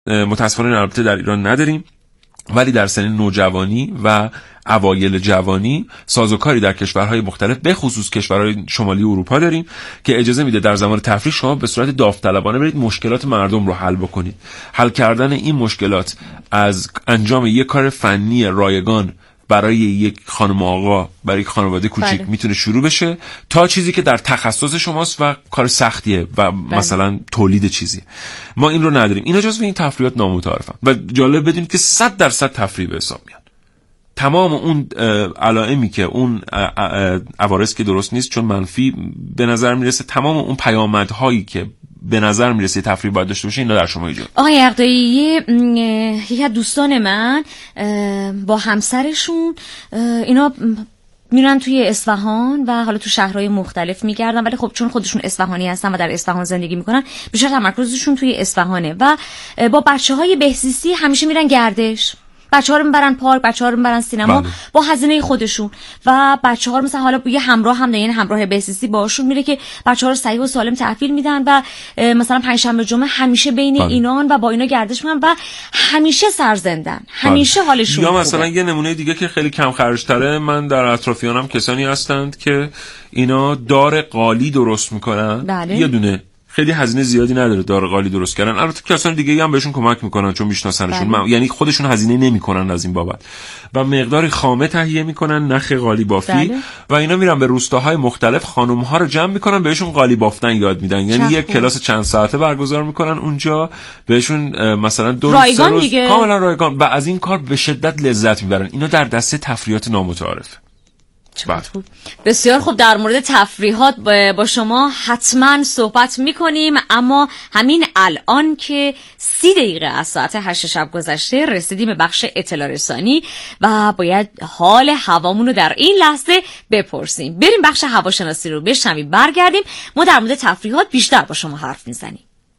متاسفانه البته در ایران نداریم، ولی در سن نوجوانی و اوایل جوانی سازوکاری در کشورهای مختلف به خصوص کشورهای شمالی اروپا داریم که اجازه میده در زمان تفریح شما به صورت داوطلبانه برید مشکلات مردم رو حل بکنید. حل کردن این مشکلات از انجام یک کار فنی رایگان برای یک خانم آقا، برای یک خانواده کوچیک میتونه شروع بشه تا چیزی که در تخصص شماست و کار سختیه و مثلا تولید چیزی. ما این رو نداریم. اینا جزو این تفریحات نامتعارفن و جالب بدونید که 100% تفریح به حساب میاد. تمام اون علائمی که اون عوارض که درست نیست چون منفی به نظر میرسه، تمام اون پیامدهایی که به نظر میرسه تفریح باید داشته باشه اینا در شما ایجاد. آقای عقدایی، یکی از دوستان من با همسرشون اینا میرن توی اصفهان و حالا تو شهرهای مختلف میگردن، ولی خب چون خودشون اصفهانی هستن و در اصفهان زندگی میکنن بیشتر تمرکزشون توی اصفهانه و با بچه‌های بهزیستی همیشه میرن گردش. بچه‌ها رو میبرن پارک، بچه‌ها رو میبرن سینما با هزینه خودشون و بچه‌ها رو مثلا حالا یه همراه هم یعنی همراه بهزیستی باشون میره که بچه‌ها رو صحیح و سالم تحویل میدن و مثلا پنجشنبه جمعه همیشه بین اینان و با اینا گردش میکنن و همیشه سرزندن، همیشه حالشون یا مثلا یه نمونه دیگه که خیلی کم خرج‌تره، من در اطرافیانم کسانی هستند که اینا دار قالی درست میکنن. یه دونه خیلی هزینه زیادی نداره دار قالی درست کردن. البته کسان دیگه هم بهشون کمک میکنن چون میشناسنشون، یعنی خودشون هزینه نمیکنن از این بابت و مقداری خامه تهیه میکنن، نخ قالی بافی و اینا میرن به روستاهای مختلف خانم‌ها رو جمع میکنن، بهشون قالی بافتن یاد میدن. یعنی یک کلاس چند ساعته برگزار میکنن اونجا، بهشون مثلا 2 روز کاملا رایگان و از این کار به شدت لذت میبرن. اینا در دسته تفریحات نامتعارفه. خوب. بسیار خوب، در مورد تفریحات با شما حتما صحبت میکنیم، اما همین الان که 30 دقیقه از ساعت 8 شب گذشته رسیدیم به بخش اطلاع رسانی و باید حال هوامون رو در این لحظه بپرسیم. بریم بخش هواشناسی رو بشنویم، برگردیم ما در مورد تفریحات بیشتر با شما حرف میزنیم.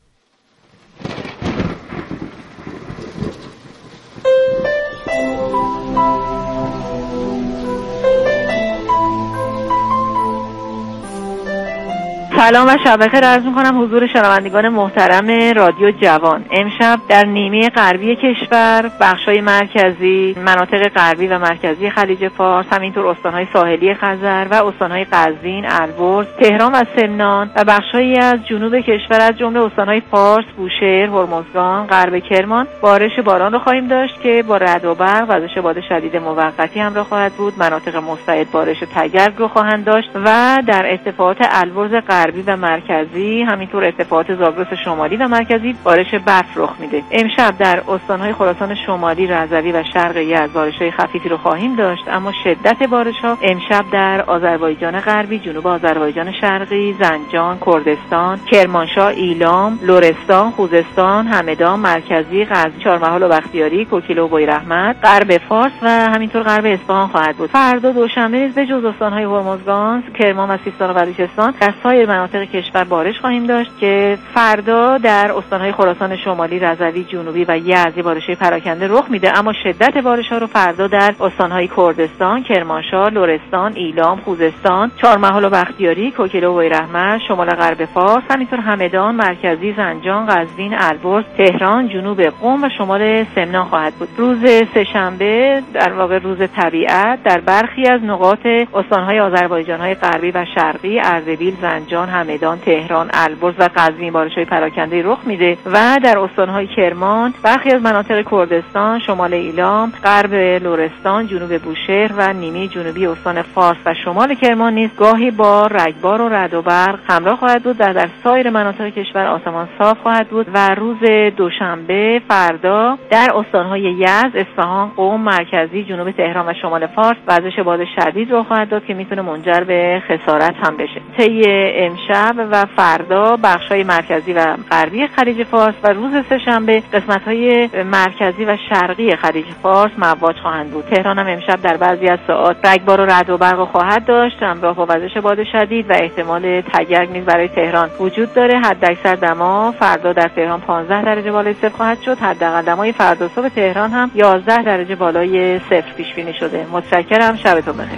سلام و شب بخیر عرض می‌کنم حضور شنوندگان محترم رادیو جوان. امشب در نیمه غربی کشور، بخش‌های مرکزی، مناطق غربی و مرکزی خلیج فارس، همینطور استان‌های ساحلی خزر و استان‌های قزوین، البرز، تهران و سمنان و بخش‌هایی از جنوب کشور از جمله استان‌های فارس، بوشهر، هرمزگان، غرب کرمان بارش باران را خواهیم داشت که با رعد و برق و وزش باد شدید موقتی همراه خواهد بود. مناطق مستعد بارش تگرگ رو خواهند داشت و در ارتفاعات البرز غربی و مرکزی، همینطور ارتفاعات زاگرس شمالی و مرکزی بارش برف رخ میده. امشب در استان‌های خراسان شمالی، رضوی و شرق یزد بارش‌های خفیفی رو خواهیم داشت، اما شدت بارش‌ها امشب در آذربایجان غربی، جنوب آذربایجان شرقی، زنجان، کردستان، کرمانشاه، ایلام، لرستان، خوزستان، همدان، مرکزی، غزنی، چهارمحال و بختیاری، کوکیلو و بویراحمد، غرب فارس و همینطور غرب اصفهان خواهد بود. فردا دوشنبه نیز به جز استان‌های هرمزگان، کرمان و سیستان و بلوچستان در سایر مناطق کشور بارش خواهیم داشت که فردا در استان‌های خراسان شمالی، رضوی جنوبی و یزد بارش‌های پراکنده رخ میده، اما شدت بارش‌ها رو فردا در استان‌های کردستان، کرمانشاه، لرستان، ایلام، خوزستان، چهارمحال و بختیاری، کوکیلو و بویراحمد، شمال غرب فارس، همینطور همدان، مرکزی، زنجان، قزوین، البرز، تهران، جنوب قم و شمال سمنان خواهد بود. روز سه‌شنبه در واقع روز طبیعت در برخی از نقاط استان‌های آذربایجان‌های غربی و شرقی، اردبیل، زنجان، همدان، تهران، البرز و قزوین بارش‌های پراکنده رخ میده و در استان‌های کرمان، برخی از مناطق کردستان، شمال ایلام، غرب لرستان، جنوب بوشهر و نیمه جنوبی استان فارس و شمال کرمان نیز گاهی با رگبار و رعد و برق همراه خواهد بود و در سایر مناطق کشور آسمان صاف خواهد بود. و روز دوشنبه فردا در استان‌های یزد، اصفهان، قم، مرکزی، جنوب تهران و شمال فارس وزش باد شدید رخ خواهد داد که میتونه منجر به خسارت هم بشه. طی امشب و فردا بخش‌های مرکزی و غربی خلیج فارس و روز سه‌شنبه قسمت‌های مرکزی و شرقی خلیج فارس مواج خواهند بود. تهران هم امشب در بعضی از ساعات رگبار و رعد و برق خواهد داشت همراه با وزش باد شدید و احتمال تگرگ نیز برای تهران وجود داره. حداکثر دما فردا در تهران 15 درجه بالای صفر خواهد شد. حداقل دمای فردا صبح تهران هم 11 درجه بالای صفر پیش بینی شده. متشکرم، شبتون بخیر.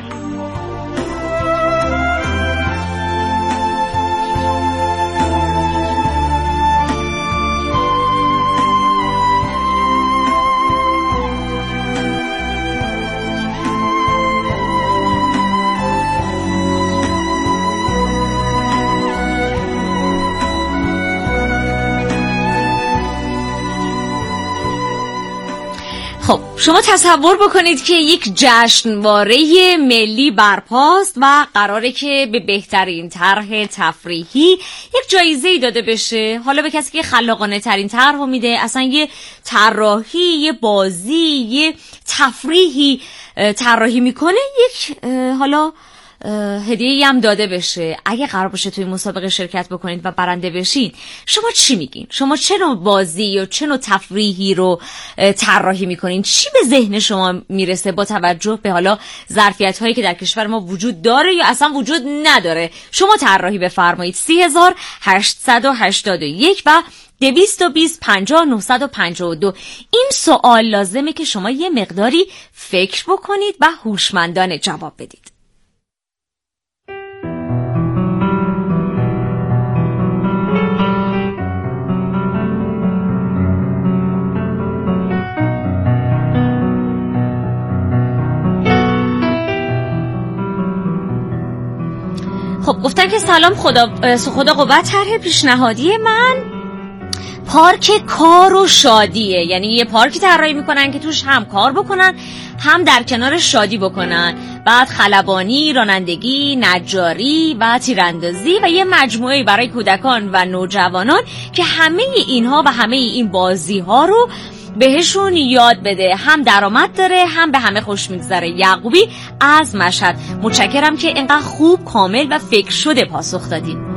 خب شما تصور بکنید که یک جشنواره ملی برپاست و قراره که به بهترین طرح تفریحی یک جایزه‌ای داده بشه. حالا به کسی که خلاقانه ترین طرح رو میده، اصلا یه طراحی، یه بازی، یه تفریحی طراحی میکنه، یک حالا هدیه‌ای هم داده بشه. اگه قرار باشه توی مسابقه شرکت بکنید و برنده بشین، شما چی میگین؟ شما چه نوع بازی یا چه نوع تفریحی رو طراحی میکنین؟ چی به ذهن شما میرسه با توجه به حالا ظرفیت‌هایی که در کشور ما وجود داره یا اصلا وجود نداره؟ شما طراحی بفرمایید. 3881 و 220 این سوال لازمه که شما یه مقداری فکر بکنید و هوشمندانه جواب بدید. خب گفتن که سلام، خدا قوت. طرح پیشنهادی من پارک کار و شادیه، یعنی یه پارکی طراحی میکنن که توش هم کار بکنن هم در کنار شادی بکنن، بعد خلبانی، رانندگی، نجاری و تیراندازی و یه مجموعه برای کودکان و نوجوانان که همه اینها و همه این بازی ها رو بهشون یاد بده. هم درآمد داره، هم به همه خوش میگذره. یعقوبی از مشهد. متشکرم که اینقدر خوب، کامل و فکر شده پاسخ دادین.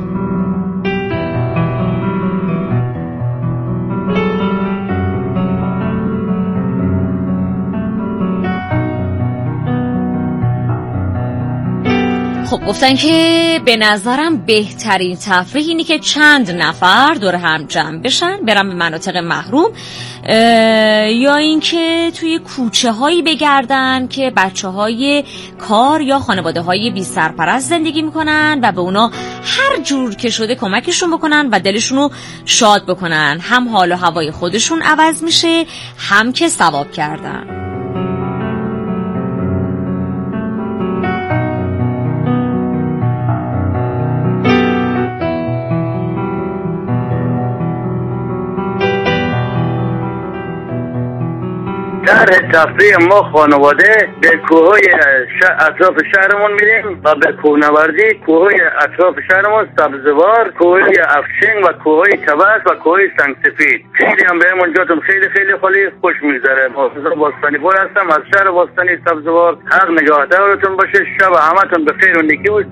خب گفتن که به نظرم بهترین تفریح اینی که چند نفر دور هم جمع بشن، برن به مناطق محروم، یا اینکه توی کوچه هایی بگردن که بچه های کار یا خانواده های بی سرپرست زندگی میکنن و به اونا هر جور که شده کمکشون بکنن و دلشون رو شاد بکنن. هم حال و هوای خودشون عوض میشه، هم که ثواب کردن. در تفریح ما خانواده به کوههای اطراف شهرمون میریم و به کوهنوردی. کوههای اطراف شهرمون سبزوار، کوههای افشین و کوههای تبس و کوههای سنگسفید. خیلی هم بهم اونجاتون خیلی خوش میگذره. محافظ باستانی پور هستم از شهر باستانی سبزوار. حق نگهدارتون باشه. شب همتون بخیر و نیکی باشه.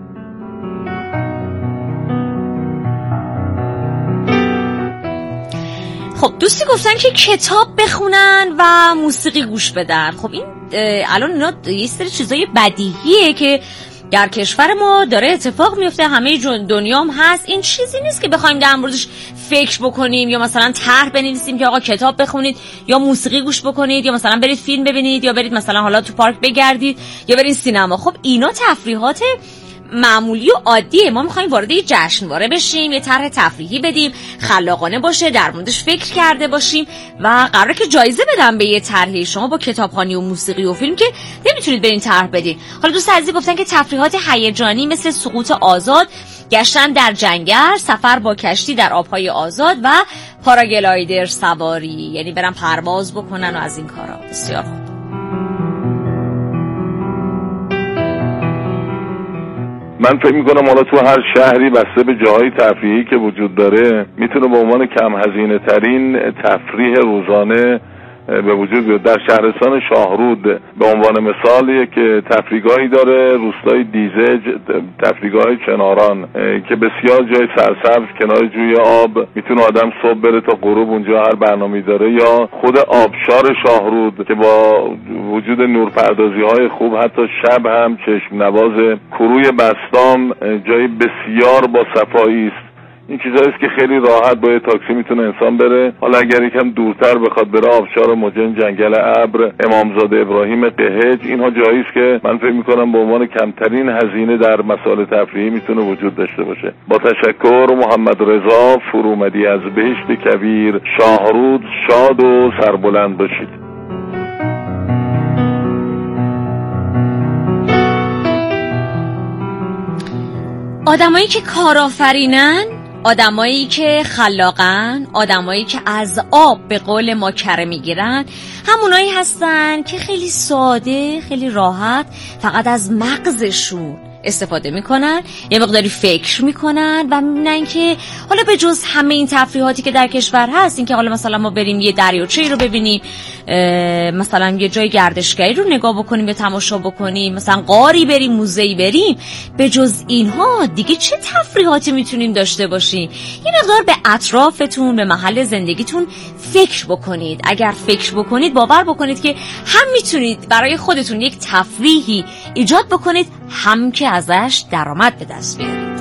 خب دوستی گفتن که کتاب بخونن و موسیقی گوش بدن. خب این الان اینا یه سری چیزای بدیهیه که در کشور ما داره اتفاق میفته، همه دنیا هم هست. این چیزی نیست که بخوایم در موردش فکر بکنیم یا مثلا طرح بنویسیم که آقا کتاب بخونید یا موسیقی گوش بکنید یا مثلا برید فیلم ببینید یا برید مثلا حالا تو پارک بگردید یا برید سینما. خب اینا تفریحات معمولی و عادیه. ما میخوایم وارد یه جشنواره بشیم، یه طرح تفریحی بدیم، خلاقانه باشه، در موردش فکر کرده باشیم و قراره که جایزه بدم به یه طرحی. شما با کتابخوانی و موسیقی و فیلم که نمیتونید برین طرح بدین. حالا دوست عزیز گفتن که تفریحات هیجانی مثل سقوط آزاد، گشتن در جنگل، سفر با کشتی در آبهای آزاد و پاراگلایدر سواری، یعنی برن پرواز بکنن و از این کارا. بسیار خوب. من فکر میکنم حالا تو هر شهری بسته به جاهای تفریحی که وجود داره میتونه به عنوان کم هزینه ترین تفریح روزانه به وجود بیاد. در شهرستان شاهرود به عنوان مثال یک تفریحگاهی داره، روستای دیزه، تفریحگاه چناران که بسیار جای سرسبز کنار جوی آب، میتونه آدم صبح بره تا غروب اونجا هر برنامه‌ای داره. یا خود آبشار شاهرود که با وجود نورپردازی های خوب حتی شب هم چشم نواز. کوروی بستام جای بسیار با صفایی است. این چیزاییست که خیلی راحت با یه تاکسی میتونه انسان بره. حالا اگر یکم دورتر بخواد بره، آبشار مجن، جنگل ابر، امامزاده ابراهیم قهج، اینها جاییست که من فکر میکنم به عنوان کمترین هزینه در مسائل تفریحی میتونه وجود داشته باشه. با تشکر، محمد رضا فرومدی از بهشت کویر، شاهرود. شاد و سربلند باشید. آدمایی که کارآفرینن آدمایی که خلاقن، آدمایی که از آب به قول ما کره میگیرن، همونایی هستن که خیلی ساده، خیلی راحت فقط از مغزشون استفاده میکنن، یه مقداری فکر میکنن و میبینن که حالا به جز همه این تفریحاتی که در کشور هست، این که حالا مثلا ما بریم یه دریاچه‌ای رو ببینیم، مثلا یه جای گردشگری رو نگاه بکنیم یا تماشا بکنیم، مثلا غاری بریم، موزه‌ای بریم، به جز اینها دیگه چه تفریحاتی میتونیم داشته باشیم؟ یه مقدار به اطرافتون، به محل زندگیتون فکر بکنید. اگر فکر بکنید باور بکنید که هم میتونید برای خودتون یک تفریحی ایجاد بکنید، هم که ازش درآمد به دست بیارید.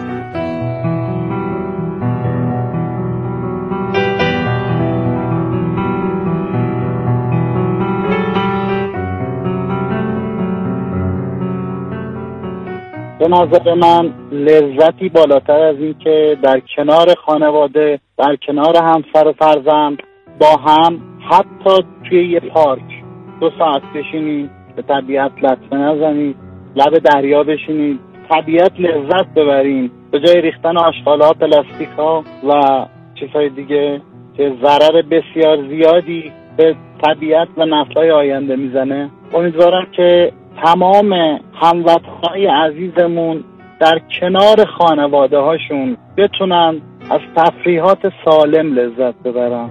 به نظر من لذتی بالاتر از این که در کنار خانواده، در کنار همسر و فرزند با هم حتی توی یه پارک 2 ساعت بشینید، به طبیعت لطمه نزنید، لب دریا بشینید، طبیعت لذت ببرین، به جای ریختن آشغال‌ها، پلاستیک‌ها و چیزهای دیگه که ضرر بسیار زیادی به طبیعت و نسل‌های آینده میزنه. امیدوارم که تمام هموطنهای عزیزمون در کنار خانواده هاشون بتونن از تفریحات سالم لذت ببرن.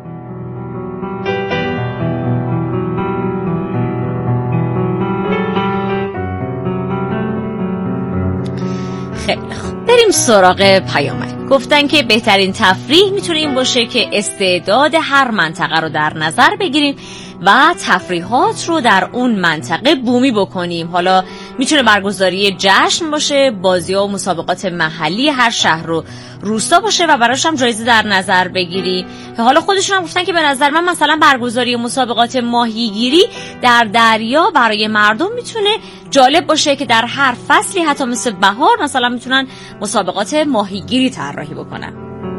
خیلی خوب، بریم سراغ پیامک. گفتن که بهترین تفریح میتونه این باشه که استعداد هر منطقه رو در نظر بگیریم و تفریحات رو در اون منطقه بومی بکنیم. حالا میتونه برگزاری جشن باشه، بازی‌ها و مسابقات محلی هر شهر و روستا باشه و براش هم جایزه در نظر بگیریم. حالا خودشون هم گفتن که به نظر من مثلا برگزاری مسابقات ماهیگیری در دریا برای مردم میتونه جالب باشه که در هر فصلی حتی مثل بهار مثلا میتونن مسابقات ماهیگیری طراحی بکنن.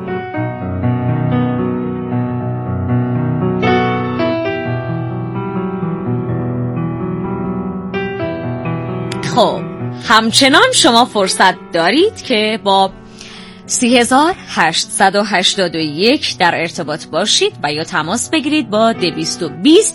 خب همچنان شما فرصت دارید که با 3881 در ارتباط باشید و یا تماس بگیرید با 220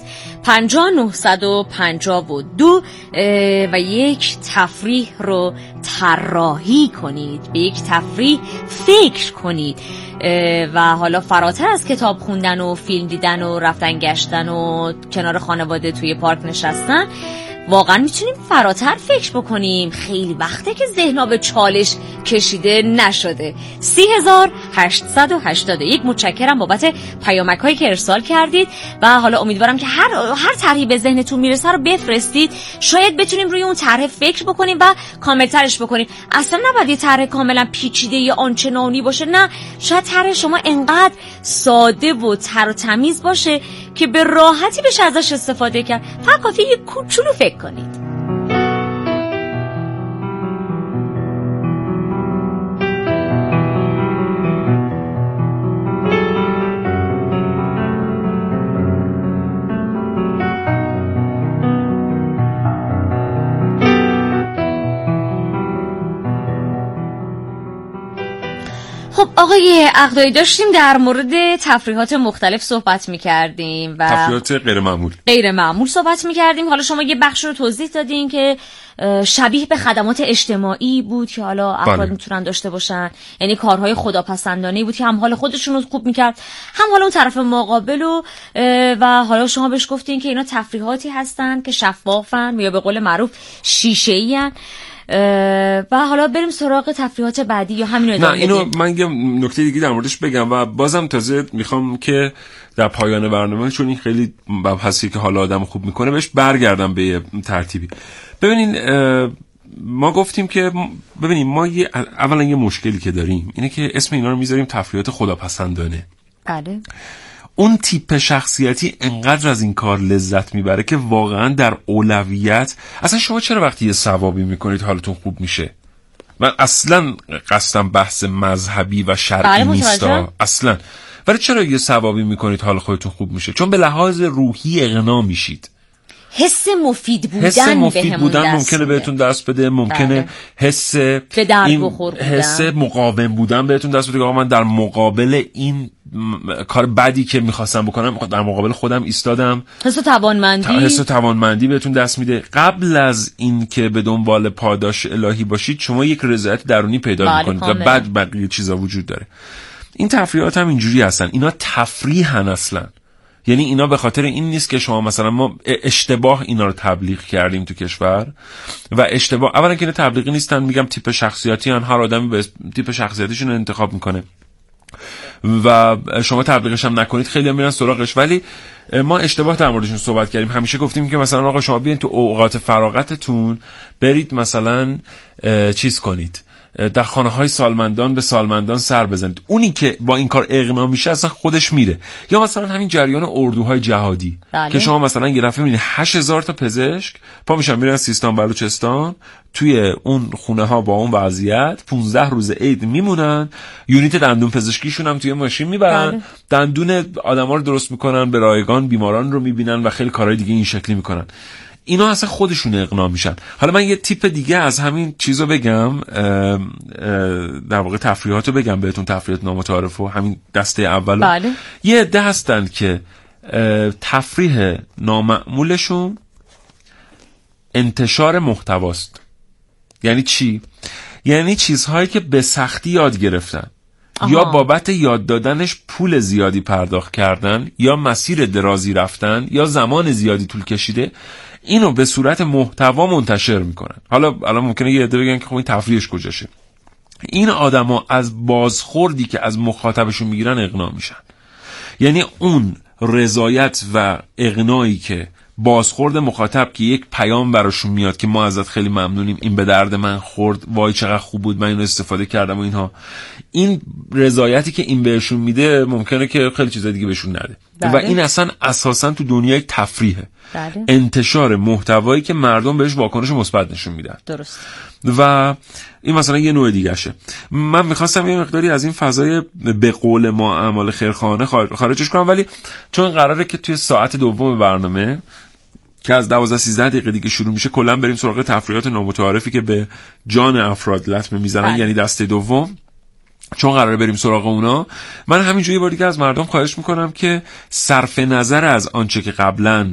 50952 و یک تفریح رو طراحی کنید، به یک تفریح فکر کنید و حالا فراتر از کتاب خوندن و فیلم دیدن و رفتن گشتن و کنار خانواده توی پارک نشستن، واقعا میتونیم فراتر فکر بکنیم. خیلی وقته که ذهن‌ها به چالش کشیده نشده. 3881 متشکرم بابت پیامک‌هایی که ارسال کردید و حالا امیدوارم که هر طرحی به ذهنتون میرسه رو بفرستید، شاید بتونیم روی اون طرح فکر بکنیم و کاملترش بکنیم. اصلا نباید یه طرح کاملا پیچیده یا آنچنانی باشه، نه، شاید طرح شما انقدر ساده و تر و تمیز باشه که به راحتی بشه ازش استفاده کرد. فقط کافیه یه کوچولو فکر کنید. خب آقای عقدایی، داشتیم در مورد تفریحات مختلف صحبت می‌کردیم و تفریحات غیر معمول صحبت می‌کردیم. حالا شما یه بخش رو توضیح دادین که شبیه به خدمات اجتماعی بود که حالا افراد میتونن داشته باشن، یعنی کارهای خداپسندانه‌ای بود که هم حال خودشون رو خوب می‌کرد، هم حالا اون طرف مقابل و حالا شما بهش گفتین که اینا تفریحاتی هستن که شفافن یا به قول معروف شیشه‌ای‌ان. و حالا بریم سراغ تفریحات بعدی یا همین رو؟ نه، اینو من یه نکته دیگه در موردش بگم و بازم تازه میخوام که در پایان برنامه، چون این خیلی مبحثی که حالا آدم خوب میکنه، بهش برگردم به یه ترتیبی. ببینین ما گفتیم که ما اولا یه مشکلی که داریم اینه که اسم اینا رو میذاریم تفریحات خداپسندانه. بله. اون تیپ شخصیتی انقدر از این کار لذت میبره که واقعا در اولویت اصلا شما چرا وقتی یه ثوابی میکنید حالتون خوب میشه؟ من اصلا قصدم بحث مذهبی و شرعی نیستا اصلا، ولی چرا یه ثوابی میکنید حال خودتون خوب میشه؟ چون به لحاظ روحی اغنا میشید. حس مفید بودن ممکنه بهتون دست بده، ممکنه حس به درد بخور بودن، حس مقاوم بودن بهتون دست بده که من در مقابل این کار بدی که میخواستم بکنم در مقابل خودم ایستادم. حس توانمندی بهتون دست میده. قبل از این که به دنبال پاداش الهی باشید شما یک رضایت درونی پیدا میکنید و بعد بقیه چیزا وجود داره. این تفریحات هم اینجوری هستن، اینا تفریحن اصلا. یعنی اینا به خاطر این نیست که شما مثلا ما اشتباه اینا رو تبلیغ کردیم تو کشور و اشتباه، اولا که اینا تبلیغی نیستن، میگم تیپ شخصیتی هن، هر آدمی به تیپ شخصیتیشون انتخاب میکنه و شما تبلیغش هم نکنید خیلی هم میرن سراغش. ولی ما اشتباه در موردشون صحبت کردیم. همیشه گفتیم که مثلا آقا شما بیاین تو اوقات فراغتتون برید مثلا چیز کنید، در خانه‌های سالمندان به سالمندان سر بزنید. اونی که با این کار اغنا میشه اصلا خودش میره. یا مثلا همین جریان اردوهای جهادی که شما مثلا یه دفعه میبینید 8000 تا پزشک پا میشن میرن سیستان بلوچستان توی اون خونه ها با اون وضعیت 15 روز عید میمونن، یونیت دندون پزشکیشون هم توی ماشین میبرن، دندون آدما رو درست میکنن، به رایگان بیماران رو میبینن و خیلی کارهای دیگه این شکلی میکنن. اینا اصلا خودشون اقناع میشن. حالا من یه تیپ دیگه از همین چیزو بگم، در واقع تفریحاتو بگم بهتون، تفریحات نامتعارف و همین دسته اولو. بله. یه عده هستن که تفریح نامعمولشون انتشار محتواست. یعنی چی؟ یعنی چیزهایی که به سختی یاد گرفتن یا بابت یاد دادنش پول زیادی پرداخت کردن یا مسیر درازی رفتن یا زمان زیادی طول کشیده، اینو به صورت محتوا منتشر میکنن. حالا ممکنه یه عده بگن که خب این تفریحش کجاشه. این آدما از بازخوردی که از مخاطبشون میگیرن اقناع میشن. یعنی اون رضایت و اقناعی که بازخورد مخاطب که یک پیام براشون میاد که ما ازت خیلی ممنونیم، این به درد من خورد، وای چقدر خوب بود من اینو استفاده کردم و اینها، این رضایتی که این بهشون میده ممکنه که خیلی چیزای دیگه بهشون نده. و این اصلا اساسا تو دنیای تفریحه. انتشار محتوایی که مردم بهش واکنش مثبت نشون میدن. درست. و این مثلا یه نوع دیگه شه. من میخواستم یه مقداری از این فضای به قول ما اعمال خیرخواهانه خارجش کنم، ولی چون قراره که توی ساعت دوم برنامه که از 12-13 دقیقه دیگه شروع میشه کلا بریم سراغ تفریحات نامتعارفی که به جان افراد لطمه میزنن، یعنی دسته دوم، چون قراره بریم سراغ اونا، من همینجوری یه بار دیگه از مردم خواهش میکنم که صرف نظر از آنچه که قبلا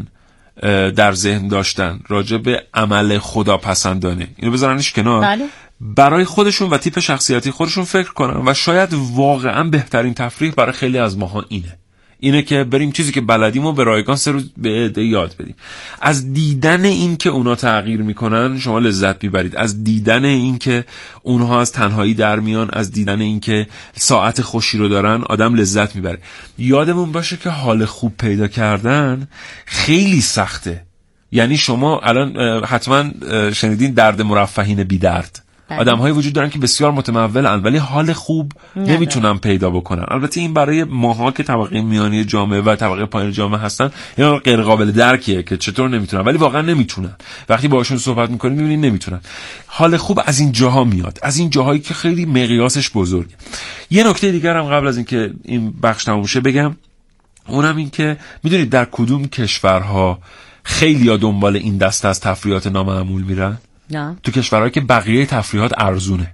در ذهن داشتن راجع به عمل خداپسندانه اینو بذارنش کنار. برای خودشون و تیپ شخصیتی خودشون فکر کنن و شاید واقعا بهترین تفریح برای خیلی از ماها اینه که بریم چیزی که بلدیم و به رایگان 3 روز به عده یاد بدیم. از دیدن این که اونا تغییر میکنن شما لذت میبرید، از دیدن این که اونها از تنهایی در میان، از دیدن این که ساعت خوشی رو دارن آدم لذت میبره. یادمون باشه که حال خوب پیدا کردن خیلی سخته. یعنی شما الان حتما شنیدین درد مرفهین بی درد. آدم‌هایی وجود دارن که بسیار متمولن ولی حال خوب نمیتونن پیدا بکنن. البته این برای ماها که طبقه میانی جامعه و طبقه پایین جامعه هستن اینا غیر قابل درکیه که چطور نمیتونن، ولی واقعا نمیتونن. وقتی باهاشون صحبت میکنید میبینید نمیتونن. حال خوب از این جاها میاد، از این جاهایی که خیلی مقیاسش بزرگه. یه نکته دیگر هم قبل از اینکه این بخش تموم شه بگم، اونم این که میدونید در کدوم کشورها خیلی‌ها دنبال این دسته از تفریحات نامعمول میرن؟ نه. تو کشورهایی که بقیه تفریحات ارزونه.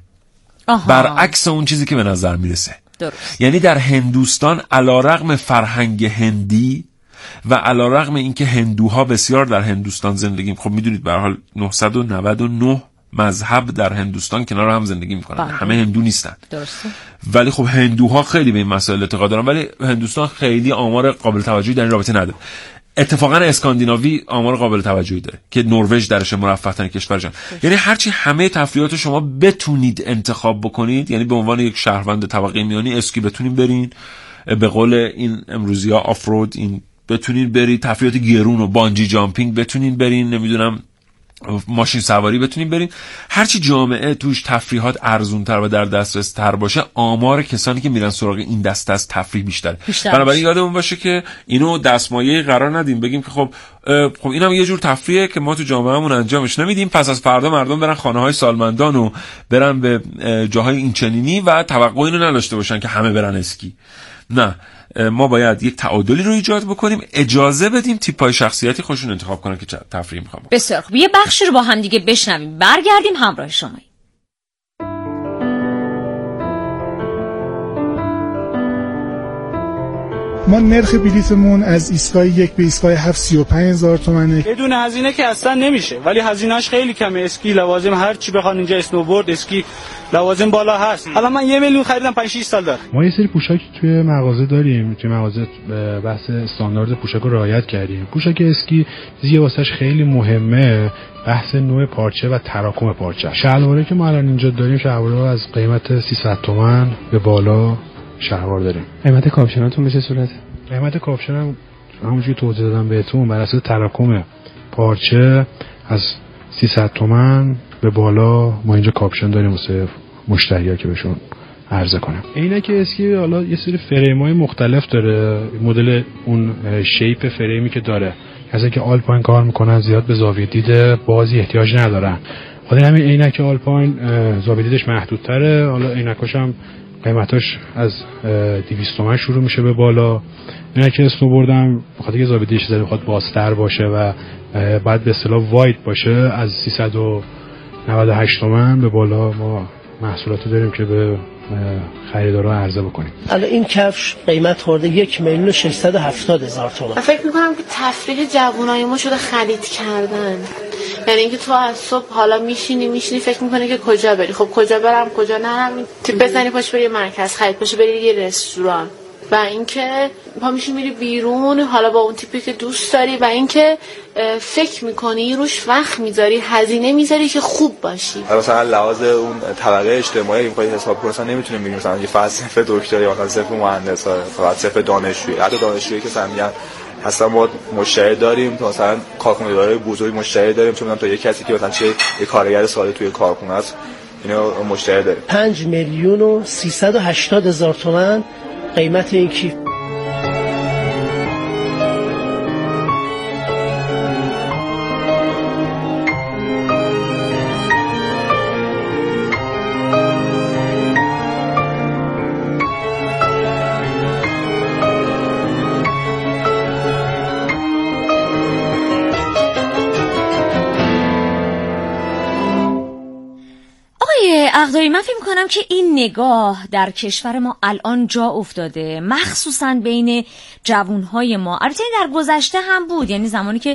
برعکس اون چیزی که به نظر میرسه. درست. یعنی در هندوستان علیرغم فرهنگ هندی و علیرغم اینکه هندوها بسیار در هندوستان زندگی، خب میدونید به هر حال 999 مذهب در هندوستان کنار هم زندگی میکنن. همه هندو نیستن. درسته. ولی خب هندوها خیلی به این مسائل اعتقاد دارن، ولی هندوستان خیلی آمار قابل توجهی در این رابطه نداره. اتفاقا اسکاندیناوی آمار قابل توجهی داره که نروژ درش مرفه ترین کشورشن. یعنی هرچی همه تفریحات شما بتونید انتخاب بکنید، یعنی به عنوان یک شهروند طبقه میانی اسکی بتونید برین، به قول این امروزی ها آفرود این بتونید برید، تفریحات گرون و بانجی جامپینگ بتونید برین، نمیدونم ماشین سواری بتونید برین. هرچی جامعه توش تفریحات ارزونتر و در دسترس تر باشه آمار کسانی که میرن سراغ این دسته از تفریح بیشتره. بنابراین یادمون باشه که اینو دستمایه قرار ندیم بگیم که خب اینم یه جور تفریحه که ما تو جامعهمون انجامش نمیدیم، پس از فردا مردم برن خانه‌های سالمندان و برن به جاهای اینچنینی و توقع اینو نداشته باشن که همه برن اسکی. نه، ما باید یک تعادلی رو ایجاد بکنیم، اجازه بدیم تیپ‌های شخصیتی خودشون انتخاب کنن که تفریح می‌خوام. بسیار خوب، یه بخشی رو با هم دیگه بشنویم، برگردیم همراه شما. ما نرخ بلیتمون از ایستگاه 1 به ایستگاه 7 35,000 تومانه. بدون هزینه که اصلا نمیشه، ولی هزینه‌اش خیلی کمه. اسکی لوازم هر چی بخوان اینجا، اسنوبورد، اسکی لوازم بالا هست. حالا من 1 میلیون خریدم 5-6 سال داره. ما یه سری پوشاک توی مغازه داریم، توی مغازه بحث استاندارد پوشاک رو رعایت کردیم. پوشاک اسکی چیزی واسش خیلی مهمه، بحث نوع پارچه و تراکم پارچه. شلواری که ما الان اینجا داریم، شلوار از قیمت 300 تومان به بالا شلوار داریم. قیمت کاپشناتون به چه صورته؟ قیمت کاپشن هم همونجوری توضیح دادم بهتون، بر اساس تراکم پارچه از 300 تومان به بالا ما اینجا کاپشن داریم واسه مشتری‌ها که بهشون عرضه کنم. عینک اسکی حالا یه سری فریم‌های مختلف داره، مدل اون شیپ فریمی که داره، کسایی که آلپاین کار میکنن زیاد به زاویه دید بازی احتیاج ندارن. خود همین عینک آلپاین زاویه دیدش محدودتره، حالا عینکاش هم قیمتاش از 200 تومان شروع میشه به بالا. عینک اسنوبورد هم بخاطر اینکه زاویه دیدش زیاد بخواد بازتر باشه و بعد به اصطلاح واید باشه، از 398 تومان به بالا ما محصولاتی داریم که به خریدارا عرضه بکنیم. الان این کفش قیمت خورده 1,670,000 تومان. من فکر میکنم که تفریح جوانای ما شده خرید کردن. یعنی اینکه تو از صبح حالا میشینی فکر میکنی که کجا بری، خب کجا برم کجا نرم، تیپ بزنی پاش بری مرکز خرید، پاش بری یه رستوران، و اینکه پا میشی میری بیرون حالا با اون تیپی که دوست داری، و اینکه فکر میکنی روش وقت میذاری، هزینه میذاری که خوب باشی. مثلا لحاظ اون طبقه اجتماعی میخوای حساب کنی، مثلا نمیتونیم بگیم مثلا یه فلسفه دکتری یا مثلا صرف مهندس، فقط صرف دانشجویی. حتی دانشجویی که مثلا میگن اصلا ما مشتری داریم، تو مثلا کارخونه‌دارای بزرگ مشتری داریم، چون تا یه کسی که مثلا یه کارگر ساده توی کارخونه است اینو مشتری داریم. 5,380,000 تومان قیمت این کیف. اقداری، من فکر میکنم که این نگاه در کشور ما الان جا افتاده، مخصوصا بین جوانهای ما. البته در گذشته هم بود، یعنی زمانی که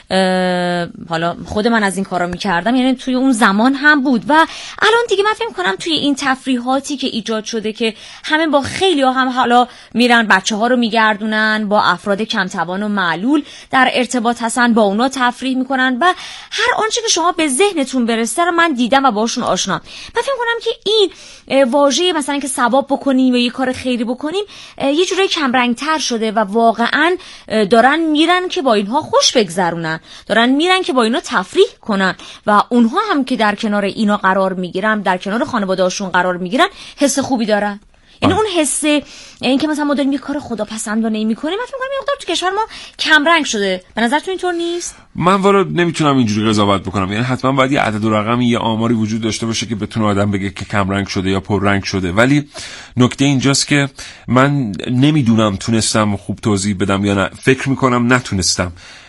حالا خود من از این کارا میکردم، یعنی توی اون زمان هم بود و الان دیگه من فکر میکنم توی این تفریحاتی که ایجاد شده که همه با خیلی ها هم حالا میرن بچه ها رو میگردونن، با افراد کم توان و معلول در ارتباط هستن، با اونا تفریح میکنن و هر آنچه که شما به ذهنتون برسه رو من دیدم و باشون آشنام. من فکر میکنم که این واژه مثلا که ثواب بکنیم یا یه کار خیری بکنیم یه جوری کم رنگ تر شده و واقعا دارن میرن که با اینها خوش بگذرونن، دارن میرن که با اینا تفریح کنن و اونها هم که در کنار اینا قرار میگیرن، در کنار خانواده‌هاشون قرار میگیرن، حس خوبی دارن. یعنی اون حس این که مثلا ما داریم یه کار خداپسندانه میکنیم، من فکر می‌کنم یه مقدار تو کشور ما کم رنگ شده. به نظرتون اینطور نیست؟ من والا نمیتونم اینجوری قضاوت بکنم. یعنی حتما باید یه عدد و رقمی، یه آماری وجود داشته باشه که بتونه آدم بگه که کم رنگ شده یا پر رنگ شده. ولی نکته اینجاست که من نمیدونم تونستم خوب توضیح بدم یا نه. فکر میکنم نتونستم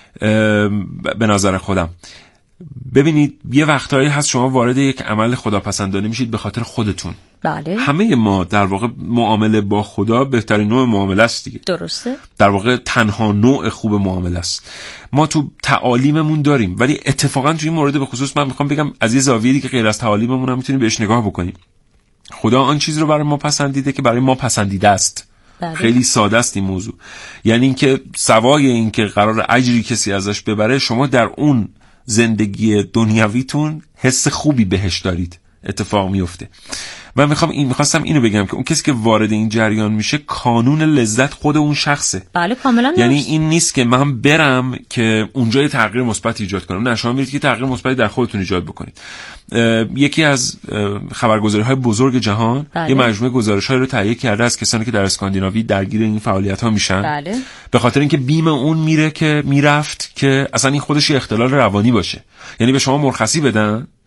به نظر خودم. ببینید یه وقتایی هست شما وارد یک عمل خداپسندانه میشید به خاطر خودتون. بله. همه ما در واقع معامله با خدا بهترین نوع معامله است دیگه. درسته. در واقع تنها نوع خوب معامله است. ما تو تعالیممون داریم، ولی اتفاقا تو این مورد به خصوص من میخوام بگم از یه زاویه‌ای که غیر از تعالیممون هم میتونیم بهش نگاه بکنیم. خدا آن چیز رو برای ما پسندیده که برای ما پسندیده است. بله. خیلی ساده است این موضوع. یعنی اینکه سوای اینکه قرار اجری کسی ازش ببره، شما در اون زندگی دنیویتون حس خوبی بهش دارید، اتفاق میفته. من میخواستم اینو بگم که اون کسی که وارد این جریان میشه، کانون لذت خود اون شخصه. بله کاملا. یعنی این نیست که من برم که اونجا یه تغییر مثبت ایجاد کنم. نه، شما میرید که تغییر مثبتی در خودتون ایجاد بکنید. یکی از خبرگزاری‌های بزرگ جهان بله. یه مجموعه گزارش‌هایی رو تهیه کرده از کسانی که در اسکاندیناوی درگیر این فعالیت‌ها میشن. بله. به خاطر اینکه بیم اون میره که میرفت که اصلا این خودش یه اختلال روانی باشه. یعنی به شما مرخصی بدن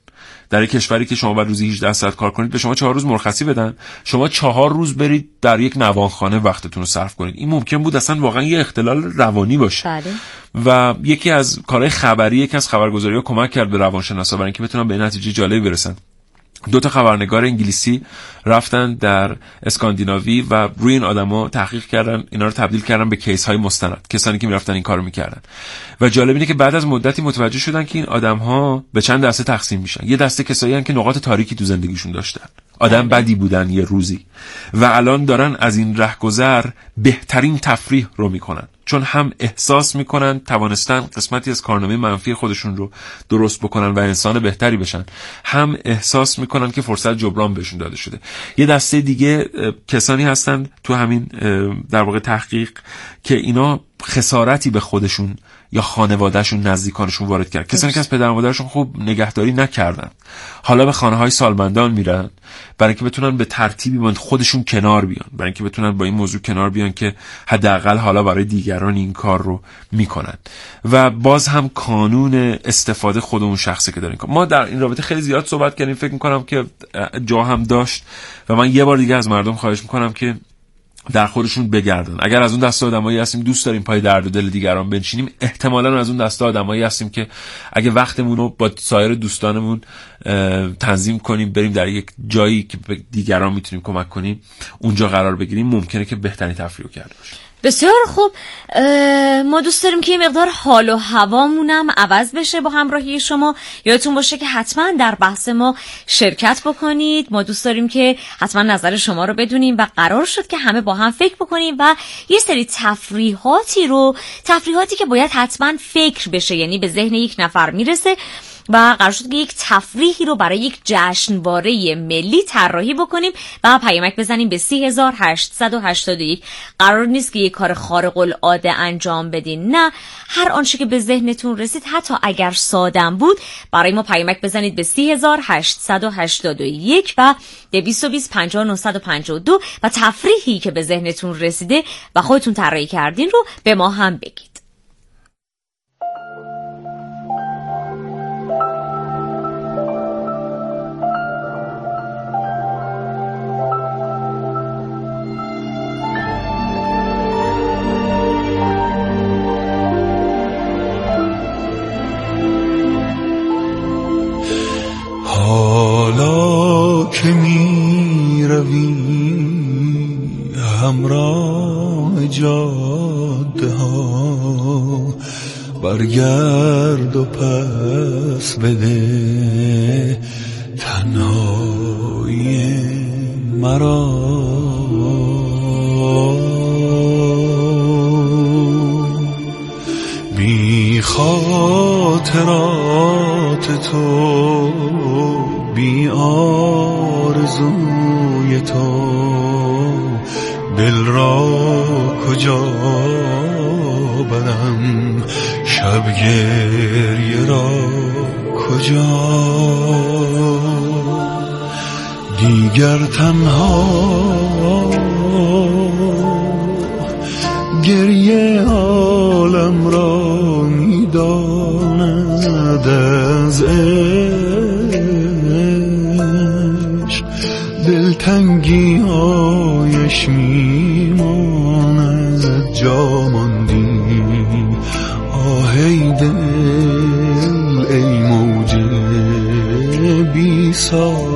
در یک کشوری که شما باید روزی 18 ساعت کار کنید به شما 4 روز مرخصی بدن، شما 4 روز برید در یک نوانخانه وقتتون رو صرف کنید. این ممکن بود اصلا واقعا یه اختلال روانی باشه. بله. و یکی از کارهای خبری، یکی از خبرگزاری‌ها کمک کرد به روانشناسا برای اینکه بتونن به نتیجه جالبی برسن. 2 خبرنگار انگلیسی رفتن در اسکاندیناوی و روی این آدما تحقیق کردن، اینا رو تبدیل کردن به کیس های مستند، کسانی که میرفتن این کارو میکردن. و جالب اینه که بعد از مدتی متوجه شدن که این آدم‌ها به چند دسته تقسیم میشن. یه دسته کسایی هستن که نقاط تاریکی تو زندگیشون داشتن، آدم بدی بودن یه روزی، و الان دارن از این رهگذر بهترین تفریح رو میکنن، چون هم احساس میکنن توانستن قسمتی از کارنامه منفی خودشون رو درست بکنن و انسان بهتری بشن، هم احساس میکنن که فرصت جبران بهشون داده شده. یه دسته دیگه کسانی هستن تو همین در واقع تحقیق که اینا خسارتی به خودشون یا خانوادهشون، نزدیکانشون وارد کرد. کسانی که از پدر و مادرشون خوب نگهداری نکردن، حالا به خانه‌های سالمندان میرن برای اینکه بتونن به ترتیبی با خودشون کنار بیان، برای اینکه بتونن با این موضوع کنار بیان که حداقل حالا برای دیگران این کار رو میکنن. و باز هم کانون استفاده خود اون شخصی که دارین. ما در این رابطه خیلی زیاد صحبت کردیم، فکر میکنم که جا هم داشت و من یه بار دیگه از مردم خواهش میکنم که در خودشون بگردن. اگر از اون دسته آدمایی هستیم دوست داریم پای درد و دل دیگران بنشینیم، احتمالاً از اون دسته آدمایی هستیم که اگه وقتمون رو با سایر دوستانمون تنظیم کنیم، بریم در یک جایی که به دیگران میتونیم کمک کنیم اونجا قرار بگیریم، ممکنه که بهترین تفریح رو کرده باشیم. بسیار خوب. ما دوست داریم که یه مقدار حال و هوامونم عوض بشه با همراهی شما. یادتون باشه که حتما در بحث ما شرکت بکنید. ما دوست داریم که حتما نظر شما رو بدونیم و قرار شد که همه با هم فکر بکنیم و یه سری تفریحاتی که باید حتما فکر بشه، یعنی به ذهن یک نفر میرسه و قرار شد که یک تفریحی رو برای یک جشنواره ملی طراحی بکنیم و پیامک بزنیم به 3881. قرار نیست که یک کار خارق العاده انجام بدین، نه، هر آنچه که به ذهنتون رسید، حتی اگر سادم بود، برای ما پیامک بزنید به 3881 و 2250952 و تفریحی که به ذهنتون رسیده و خودتون طراحی کردین رو به ما هم بگید. حالا که می روی همراه جاده ها، برگرد و پس بده تنهایی مرا. بی خاطرات تو، بی آرزوی تو، دل را کجا برم، شب گریه را کجا. دیگر تنها گریه عالم را میداند، از عشق دلتنگی هایش میماند. جا ماندی آهی دل، ای موج بی ساحل